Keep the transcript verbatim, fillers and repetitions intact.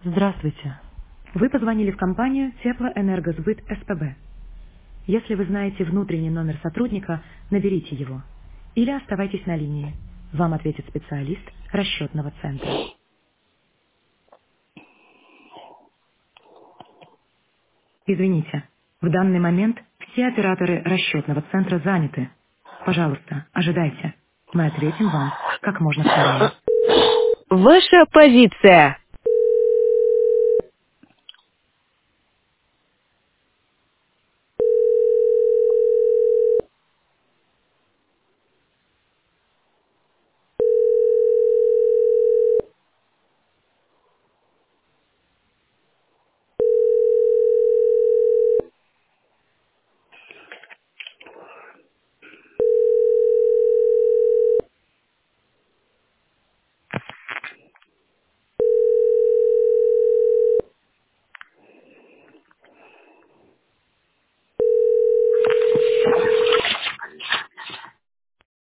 Здравствуйте. Вы позвонили в компанию Теплоэнергосбыт СПБ. Если вы знаете внутренний номер сотрудника, наберите его. Или оставайтесь на линии. Вам ответит специалист расчетного центра. Извините, в данный момент все операторы расчетного центра заняты. Пожалуйста, ожидайте. Мы ответим вам как можно скорее. Ваша позиция.